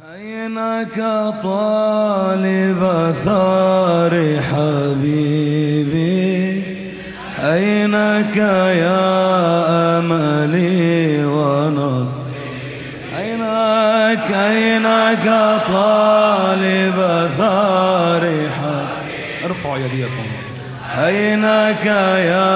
أينك طالب ثار حبيبي، أينك يا أملي ونصري، أينك طالب ثار حبيبي، ارفعوا يديكم، أينك يا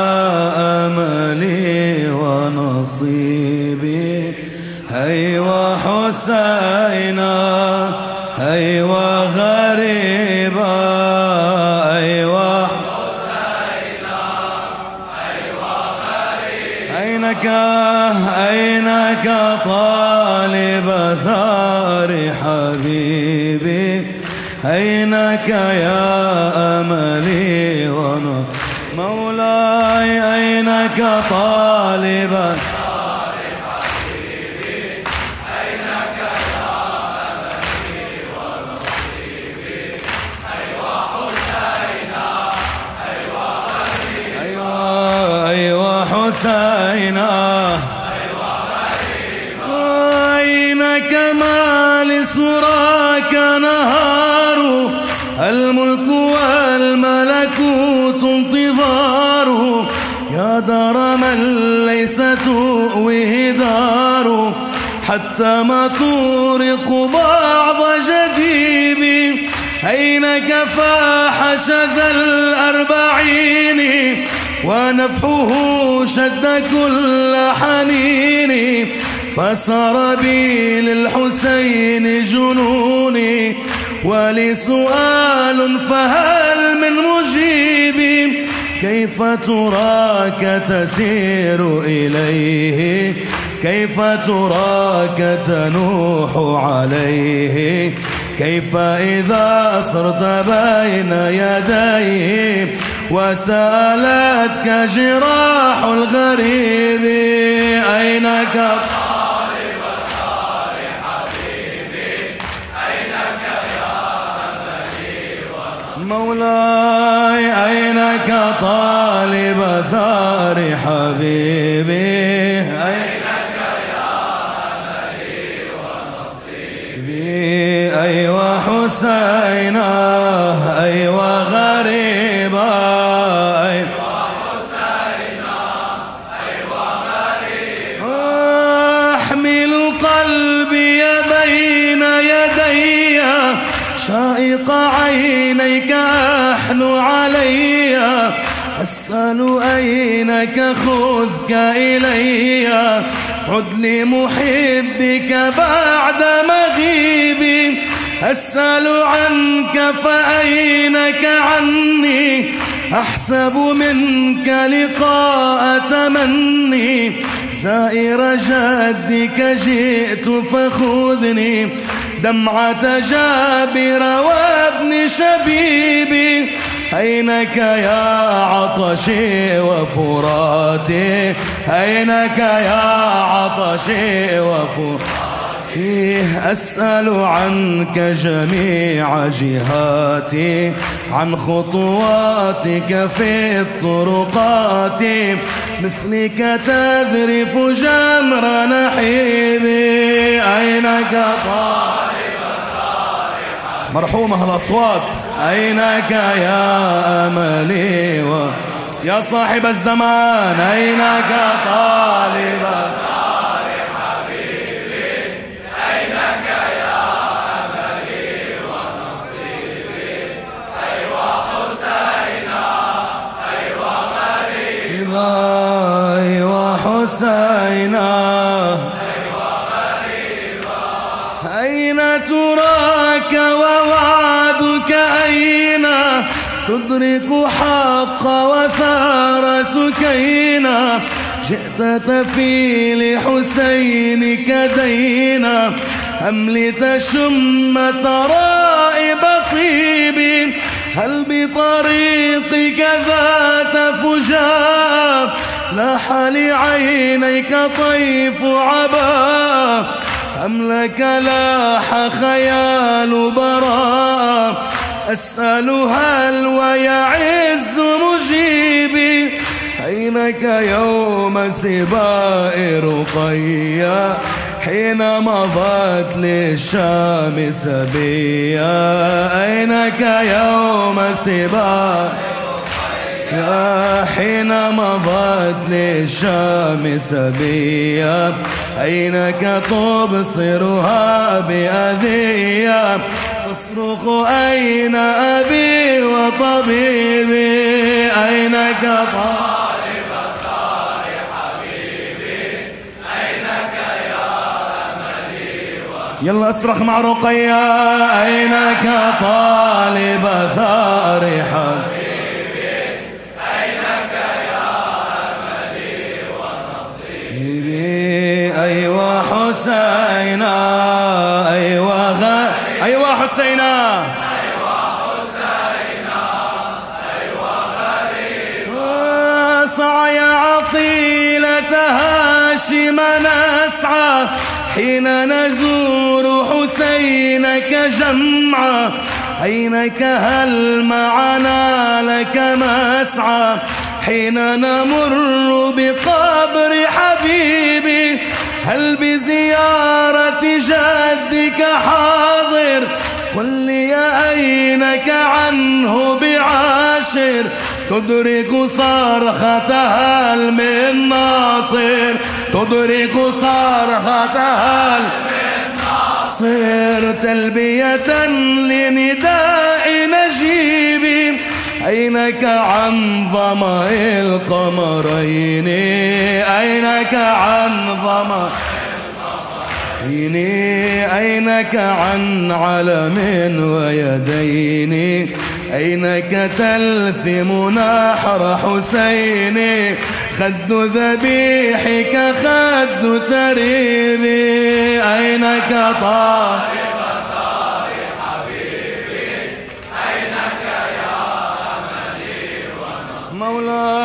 أملي ونصيبي، أيوا حسينا أيوا غريبا، أيوا حسينا أيوا غريبا، أينك طالب ثار حبيبي، أينك يا أملي مولاي، أينك طالب حسينا، أينك ما لسراك نهار، الملك والملكوت انتظار، يا دار من ليس تؤويه دار، حتى ما تورق بعض جديبي، أينك فاح شذا الأربعين، ونفحه شد كل حنين، فسار بي للحسين جنوني، ولي سؤال فهل من مجيب، كيف تراك تسير إليه، كيف تراك تنوح عليه، كيف إذا صرت بين يديه، وسالتك جراح الغريب، أينك طالب ثار حبيبي، أينك يا أملي ونصري، مولاي أينك طالب ثار حبيبي، أينك يا أملي ونصيبي، أيوا حسينا أيوا غريبا، قلبي بين يدي، شائق عينيك أحنو علي، أسأل أينك خذك إلي، عد لمحبك بعد مغيبي، أسأل عنك فأينك عني، أحسب منك لقاء تمني، زائر جدك جئت فخذني، دمعة جابر وابن شبيبي، أينك يا عطشي وفراتي، أينك يا عطشي وفراتي، أسأل عنك جميع جهاتي، عن خطواتك في الطرقات، مثلك تذرف جمر نحيبي، أينك طالب ثار حبيبي، مرحومة الأصوات، أينك يا أملي يا صاحب الزمان، أينك طالب ثار حبيبي، أينك يا أملي ونصيبي، أيوا حسينا أيوا غريبا، أيوا حسينا أيوا غريبا، أين تراك ووعدك، أين تدرك حق وثار سكينا، جئت تفي لحسينك دينا، أم لتشم ترائب طيبي، هل بطريقك ذات فجاء، لاح لعينيك طيف عبا، أم لك لاح خيال براء، أسأل هل ويعز مجيبي، أينك يوم سباء رقيا، حين مضت للشام سبيا أينك يوم سبا حين مضت للشام سبيا أينك تبصرها بأذية تصرخ أين أبي وطبيبي أينك طالب صار حبيبي أينك يا أملي يلا اصرخ مع رقية أينك طالب ثار حبيبي أيوة حسينا أيوة حسينا غريب صعي عطيلة هاشم نسعى حين نزور حسينك جمعا أينك هل معنا لك مسعى حين نمر بقبر حبيبي هل بزيارة جدك حاضر قل لي أينك عنه بعاشر تدرك صرختها من ناصر تدرك صرختها من ناصر تلبية لنداء نجيب أينك عن ظمأ القمرين أينك عن ظمأ القمرين أينك عن علم ويدين أينك تلثم نحر حسين خد ذبيحك خد تريبي أينك طالب صار حبيبي أينك يا أملي ونصيري مولاي